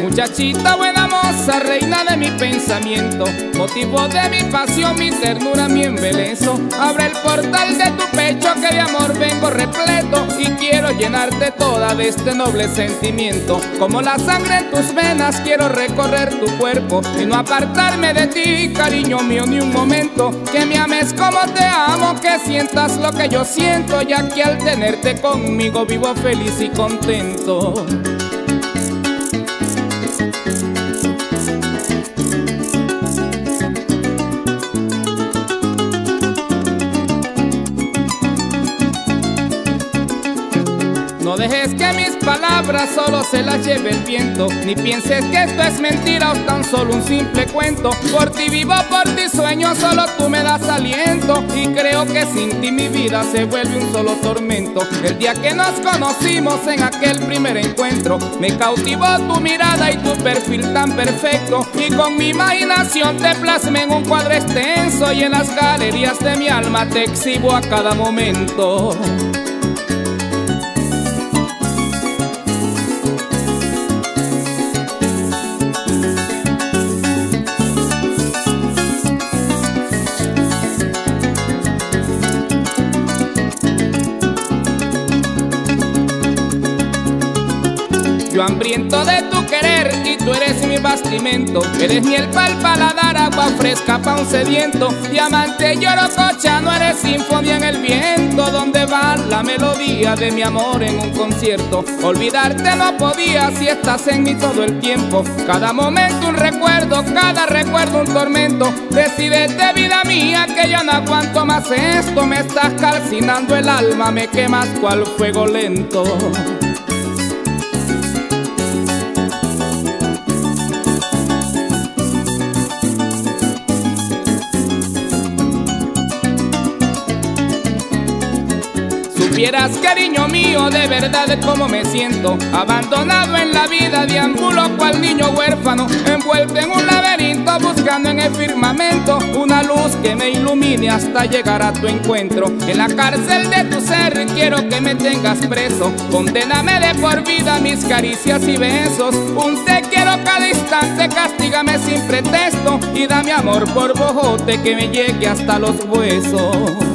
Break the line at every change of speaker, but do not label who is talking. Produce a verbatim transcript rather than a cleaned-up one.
Muchachita buena moza, reina de mi pensamiento, motivo de mi pasión, mi ternura, mi embelezo. Abre el portal de tu pecho que de amor vengo repleto y quiero llenarte toda de este noble sentimiento. Como la sangre en tus venas quiero recorrer tu cuerpo y no apartarme de ti, cariño mío, ni un momento. Que me ames como te amo, que sientas lo que yo siento, ya que al tenerte conmigo vivo feliz y contento. No dejes que mis palabras solo se las lleve el viento, ni pienses que esto es mentira o tan solo un simple cuento. Por ti vivo, por ti sueño, solo tú me das aliento, y creo que sin ti mi vida se vuelve un solo tormento. El día que nos conocimos en aquel primer encuentro, me cautivó tu mirada y tu perfil tan perfecto, y con mi imaginación te plasmé en un cuadro extenso, y en las galerías de mi alma te exhibo a cada momento. Yo hambriento de tu querer y tú eres mi bastimento, eres miel pa'l paladar, agua fresca pa' un sediento, diamante y oro cochano, eres sinfonía en el viento, donde va la melodía de mi amor en un concierto. Olvidarte no podía si estás en mí todo el tiempo, cada momento un recuerdo, cada recuerdo un tormento. Decídete vida mía que yo no aguanto más esto, me estás calcinando el alma, me quemas cual fuego lento. Supieras, cariño mío, de verdad cómo me siento, abandonado en la vida, deambulo cual niño huérfano, envuelto en un laberinto, buscando en el firmamento una luz que me ilumine hasta llegar a tu encuentro. En la cárcel de tu ser quiero que me tengas preso, condéname de por vida a mis caricias y besos. Un te quiero cada instante, castígame sin pretexto y dame amor por bojote que me llegue hasta los huesos.